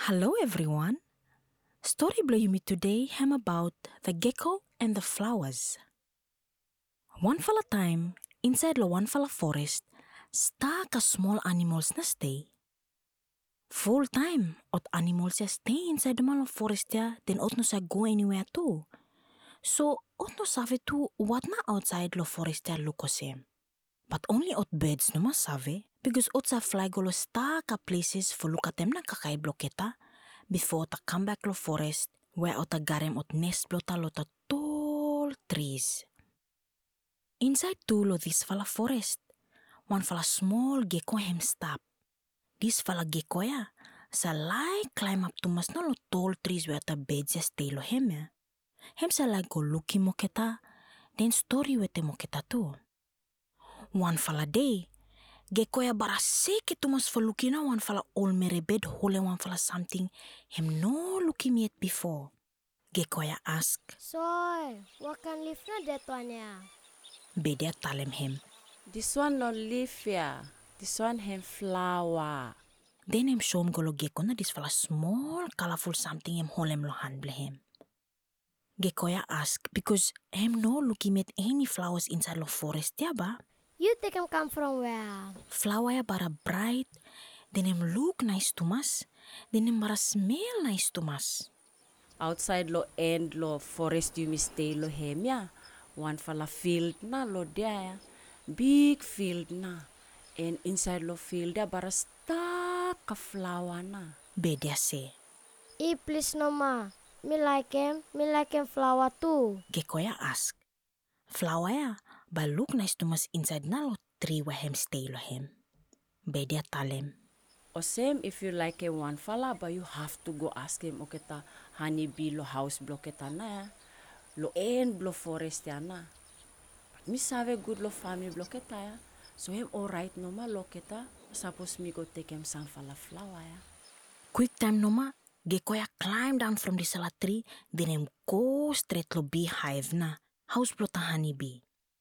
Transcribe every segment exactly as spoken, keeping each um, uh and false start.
Hello everyone. Story blow you me today ham about the gecko and the flowers. One fella time, inside the one fella forest, stuck a small animals na stay. Full time, ot animals ya stay inside the malo forest ya, then ot no sa go anywhere too. So, ot no save too what na outside lo forest ya lukosem. But only ot birds no ma save, because ot sa fly go lo stuck a places for look at them na kakay bloketa, before ta come back lo forest where ota garem ot nest blota lo ta tall trees. Inside too lo this fala forest, one fala small gecko hem stop. This fala gecko ya, sa like climb up to mas na lo tall trees where ta beds ya stay lo hem ya. Hem sa like go looky mo kita, then story wete mo kita too. One fala day, gecko ya bara seke to mas for looky na one fala all mere bed hole one fala something hem no looky me yet before. Gecko ya ask. Soy, what can live na that one ya? Bed ya talem hem. This one no leaf ya. This one hem flower. Then hem show him golo gecko na this fala small colorful something hem hole hem lo hand ble hem. Gecko ya ask because hem no looky me at any flowers inside lo forest ya ba? You think him come from where? Flower ya bara bright, then him look nice to mas, then him bara smell nice to mas. Outside lo end lo forest you stay lo hem ya. One fala field na lo dia ya. Big field na. And inside lo field ya bara stuck a flower na. Bed ya say. Eh, please no ma. Me like him. Me like him flower too. Gecko ya ask. Flower ya, ba look nice to mas inside na lo tree where him stay lo hem. Bed ya talem. O same if you like a one fala, but you have to go ask him o kita honeybee lo house block kita na ya. Lo end lo forest ya na. But mi save good lo family block kita ya. So him alright no ma lo kita. Suppose me go take him some fala flower ya. Quick time no ma, gecko ya climb down from the sala tree, then him go straight lo beehive na, house blota honeybee.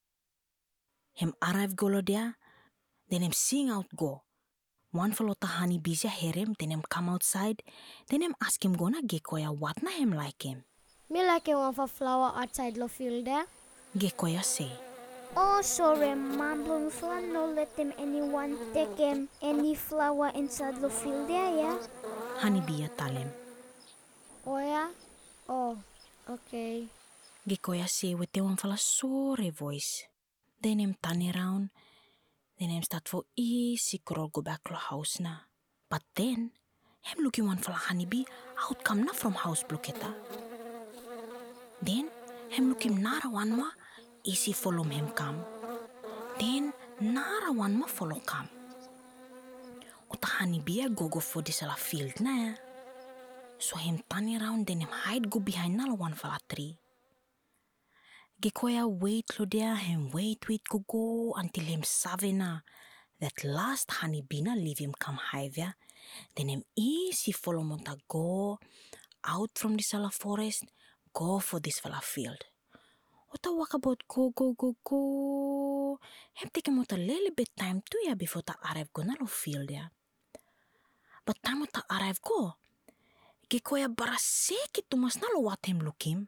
Him arrive go lo dia, then him sing out go. One follow the honeybees ya hear him, then him come outside, then him ask him go na gecko ya what na him like him. Me like him one for flower outside lo field there. Gecko ya say. Oh, sorry, Mom Blumfla, no let them anyone take him any flower inside the field there, yeah? Honeybee ya tell him. Oh yeah? Oh, okay. Gecko ya say with the one fella sorry voice. Then him turn around, then him start for easy crawl go back to house na. But then, him looking one fella honeybee out come na from house bloketa. Then, him looking nara one ma, easy follow him come. Then, nara one ma follow come. Ota honeybee go go for this ala field na. So him turn around, then him hide go behind na one fella tree. Gecko ya wait lo dia, him wait wait go go until him save na that last honeybee na leave him come hive ya. Then him easy follow monta go out from this ala forest, go for this fella field. Ota walk about go go go go. Him take him a little bit time too ya before ta arrive go na lo field ya. But time ota arrive go, gecko ya bara seke to mas na lo what him look him.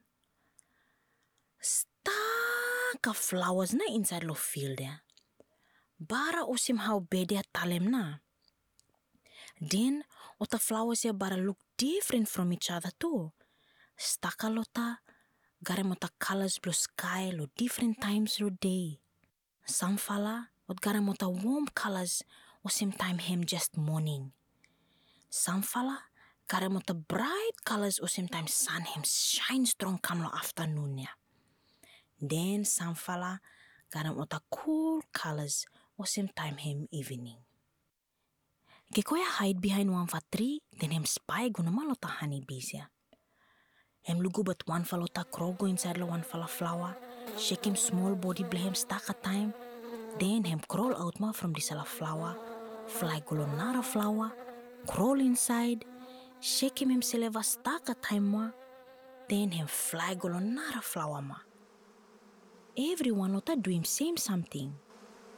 Stuck a flowers na inside lo field ya. Bara osim how bed ya talem na. Then, ota flowers ya bara look different from each other too. Stuck a lota, garem ota colors blue sky lo different times lo day. Some fala, ot garem ota warm colors osim time hem just morning. Some fala, garem ota bright colors osim time sun hem shine strong come lo afternoon ya. Then some fala garem ota cool colors osim time him evening. Gecko ya hide behind one fa tree, then him spy guna malota honeybees ya. Him lugu but one falota crow go inside lo one fala flower, shake him small body ble him stuck a time, then him crawl out ma from this ala flower, fly go lo nara flower, crawl inside, shake him him seleva stuck a time ma, then him fly go lo nara flower ma. Everyone ota do him same something.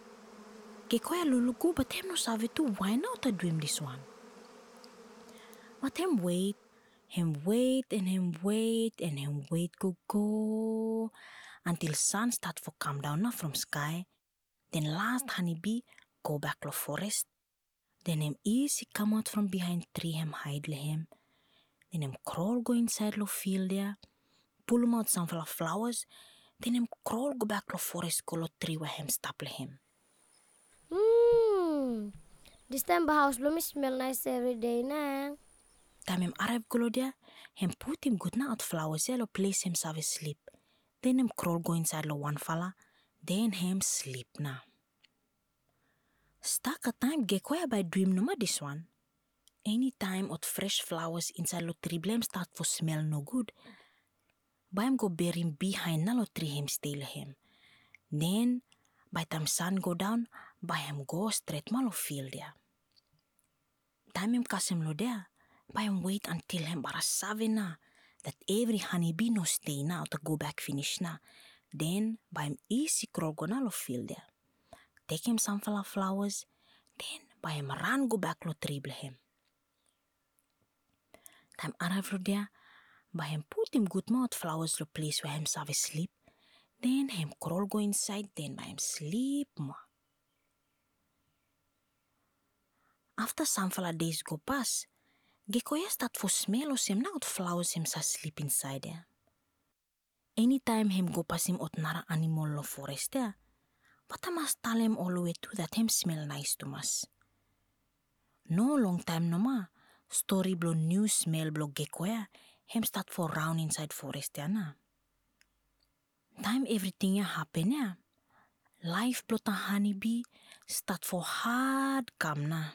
Gecko ya lulugu but him no save too why not ota do him this one. But him wait, him wait and him wait and him wait go go until sun start for come down na from sky. Then last honeybee go back to forest. Then him easy come out from behind tree him hide le him. Then him crawl go inside lo field there, pull him out some flowers. Then him crawl go back to forest go lo tree where him stop le him. Hmm. This time the house bloom smell nice every day na. Time him arrive go lo there, him put him good na out flowers there lo place him save sleep. Then him crawl go inside lo one fella. Then him sleep na. Stuck a time gecko by dream no ma this one. Anytime ot fresh flowers inside lo tree blame start for smell no good. By him go bury him behind na lo tree him steal him. Then by time sun go down, by him go straight ma lo field there. Time him kas him lo there, by him wait until him bara save na that every honeybee no stay na to go back finish na. Then by him easy crawl go na lo field there. Take him some flowers, then by him run go back lo tree ble him. Time arrive lo there, by him put him good mouth flowers lo place where him save sleep. Then him crawl go inside, then by him sleep ma. After some fella days go pass, gecko start for smell os him na out flowers him sa sleep inside there. Anytime him go pass him out nara animal lo forest there, but I must tell him all the way too that him smell nice to mas. No long time no ma, story blow new smell blow gecko him start for round inside forest there na. Time everything ya happen ya, life blow ta honeybee start for hard come na.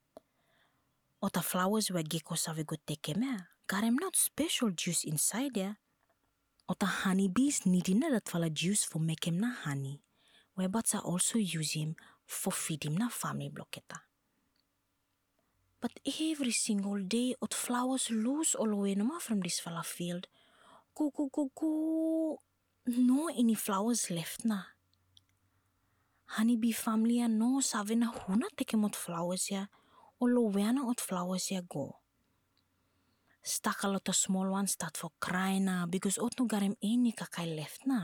Ota flowers where gecko save go take him ya, got him not special juice inside ya. Ota honeybees needing na that fala juice for make him na honey. Where bats are also use him for feed him na family blocketa. But every single day, ot flowers lose all away no ma from this fella field. Go, go, go, go. No any flowers left na. Honeybee family ya no save na huna take him ot flowers ya. All away na ot flowers ya go. Stuck a lot of small ones start for cry na because ot no got him any kakai left na.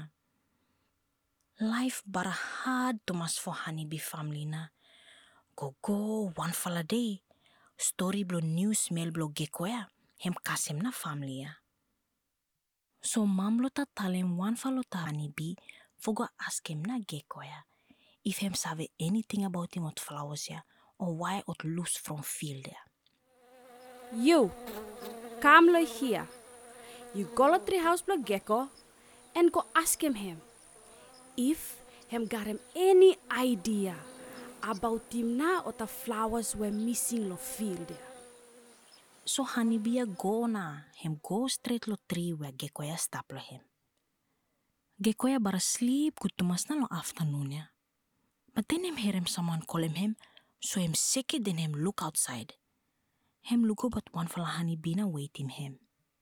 Life bara hard to mas for honeybee family na. Go go one fella day. Story blow new smell blow gecko ya. Him kas him na family ya. So mam lo ta tell him one fella ta honeybee for go ask him na gecko ya. If him save anything about him ot flowers ya. Or why ot loose from field ya. You, come lo here. You go to tree house blow gecko and go ask him him. If him got him any idea about him na or the flowers were missing lo field there. So honeybee go na. Him go straight lo tree where gecko ya stop lo him. Gecko ya bara sleep good to mas na lo afternoon ya. But then him hear him someone call him him. So him sick then him look outside. Him look up but one fella honeybee na wait him him.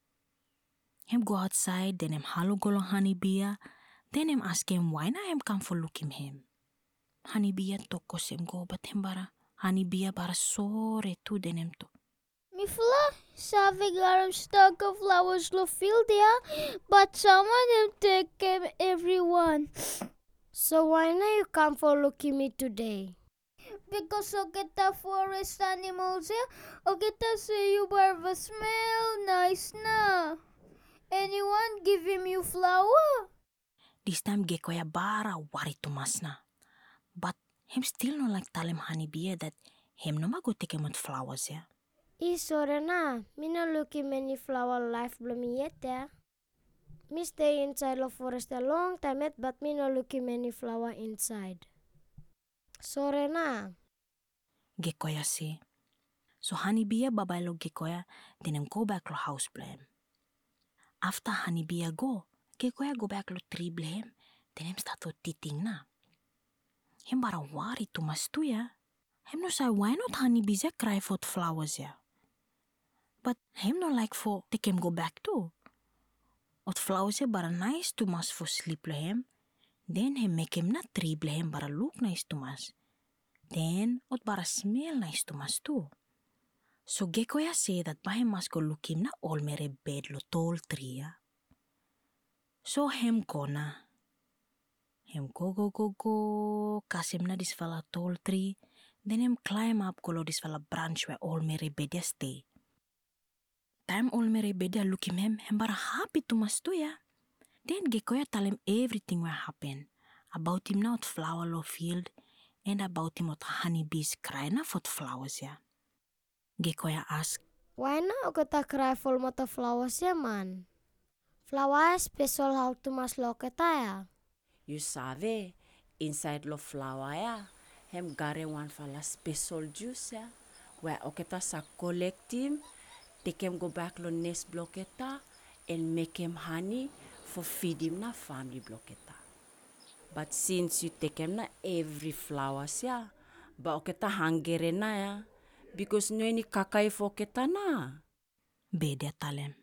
Him go outside then him hello go lo honeybee ya. Then him ask him why na him come for look him him. Honeybee tokos him go but him bara honeybee bara sorry too then him to. Mi fla, sabi garam stuck of flowers lo field ya, but someone them take him everyone. So why na you come for looking me today? Because o kita forest animals ya, o kita say you barba smell nice na. Anyone give him you flower? This time gecko ya bara worry to mas na. But him still no like tell him honeybee that him no ma go take him out flowers ya. Eh, sorry na. Me no looking many flower life blooming yet ya. Me stay inside the forest a long time yet, but me no looking many flower inside. Sorry na. Gecko ya say. So honeybee babay lo gecko ya, then him go back lo house blame. After honeybee go, gecko ya go back lo tree blame, then him start to teething na. Him bara worry to mas tu ya. Him no say why not honeybees ya cry for flowers ya. But him no like for take him go back too. Ot flowers ya bara nice to mas for sleep lo him. Then him make him na tree ble him bara look nice to mas. Then ot bara smell nice to mas too. So Gekoya say that bahem must go look him na all mere bed lo tall tree. Ya. So hem gona. Hem go go go go. Kasim na this fella tall tree. Then him climb up golo this fella branch where all mere bed ya stay. Time all mere bed ya look him hem, hem bara happy to mas tu ya. Then Gekoya tell him everything what happened. About him now at flower lo field and about him at honeybees cry na for flowers ya. Gekoya ask, Why na kita cry for mata flowers ya man? Flower special how to mas lo kita ya. You sabe, inside lo flower ya, hem gare one fala special juice ya. Where oketa sa collect him, take him go back lo nest bloketa and make him honey for feed him na family bloketa. But since you take him na every flowers ya, ba oketa hangere na ya, because no any kakai for oketa na. Bed ya tell him.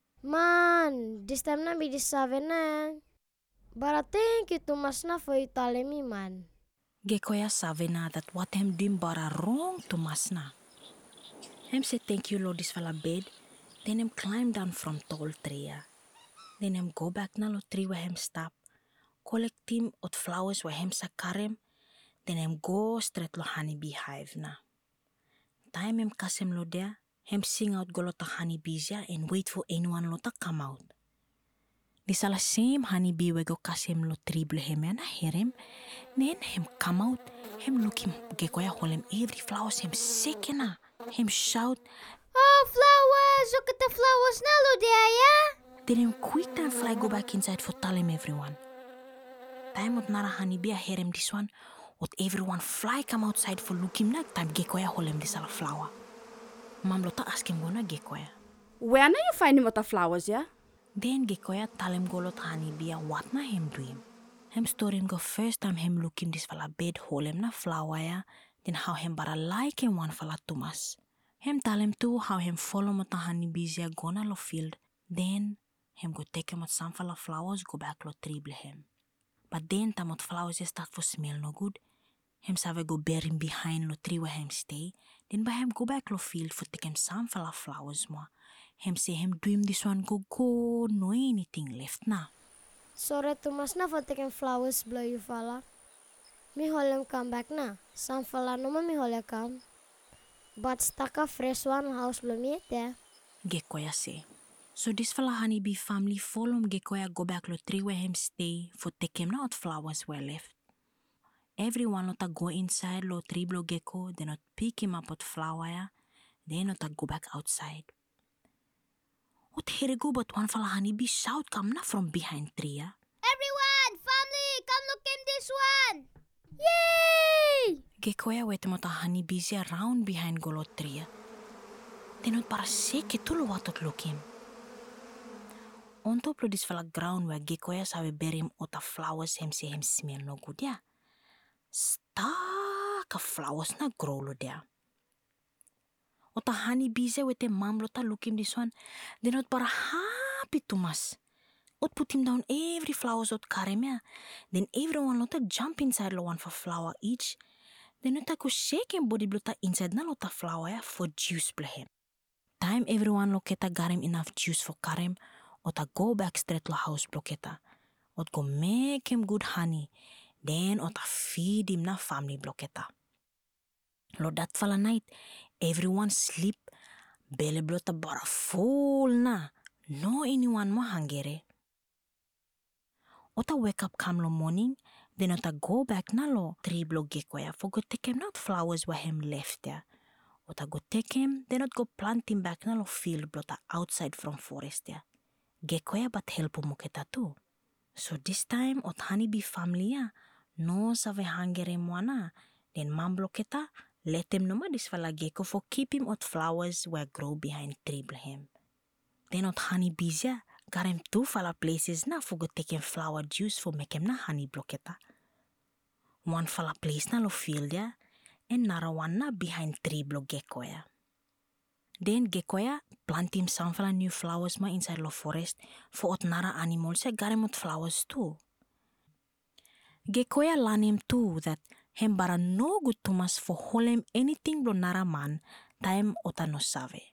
Man, this time na bidi sabe na. But I think itu mas na for you tell me man. Gekoya sabe na that what him doing bara wrong to mas na. Him say thank you Lord this fella bed. Then him climb down from tall tree ya. Then him go back na lo tree where him stop. Collect him ot flowers where him sakarem. Then him go straight lo honeybee hive na. Time him kasem lo there, him sing out go lo ta honeybees ya and wait for anyone lo ta come out. This all same honeybee we go kasem lo tree ble him ya na hear him. Then him come out, him look him Gekoya hold him every flowers him sick na. Him shout. Oh, flowers! Look at the flowers na lo there, yeah? Then him quick and fly go back inside for tell him everyone. Time от nara honeybee I hear him this one. Ot everyone fly come outside for look him na time Gekoya hold him this all flower. Mam lota ask him gonna Gekoya. Where na you find him with the flowers, yeah? Then Gekoya tell him go lot honeybee what na him do him. Him story him go first time him look him this fella bed hold him na flower ya. Then how him bara like him one fella Thomas. Him tell him too how him follow mata honeybees ya gonna lo field. Then him go take him at some fella flowers go back lo tree ble him. But then tamot flowers ya start for smell no good. Him save go bury him behind lo tree where him stay. Then by him go back lo field for take him some fella flowers more. Him say him do him this one go go no anything left na. Sorry to mas na for taking flowers blow you fella. Me hold him come back na. Some fella no me hold him come. But stuck a fresh one house blow me there. Gekoya say. So this fella honeybee family follow him Gekoya go back lo tree where him stay for take him not flowers were left. Everyone not go inside lo tree blow gecko, then not pick him up at flower ya, then not go back outside. What here go but one fella honeybee shout come na from behind tree ya. Everyone, family, come look in this one! Yay! Gekoya wait mota honeybees ya round behind golo tree ya. Then not para seke tulo watot look him. On top of this fella ground where Gekoya sawe bury him ota flowers him say him smell no good ya. Staka flowers na grow lo there. Ota honeybees ya with the mom lota look him this one. They not para happy to mas. Ot put him down every flowers ot karem ya. Then everyone lota jump inside lo one for flower each. Then lota go shake him body blota inside na lota flower ya for juice ble him. Time everyone loketa got him enough juice for karem. Ota go back straight lo house bloketa. Ot go make him good honey. Then ota feed him na family bloketa. Lo that fala night, everyone sleep. Belly blota bara full na. No anyone mo hungry. Ota wake up come lo morning. Then ota go back na lo tree block Gekoya for go take him not flowers where him left there. Ota go take him, then ot go plant him back na lo field blota outside from forest there. Gekoya but help mo kita too. So this time ot honeybee family ya no save hungry mo na. Then mamblo kita let him no ma this fella gecko for keep him ot flowers where grow behind tree ble him. Then ot honeybees ya got him two fella places na for go take him flower juice for make him na honey bloketa. One fella place na lo field ya and nara one na behind tree block Gekoya. Then Gekoya plant him some fella new flowers ma inside lo forest for ot nara animals ya got him ot flowers too. Gekoya learn him too that him bara no good to mas for hold him anything lo nara man time ota no save.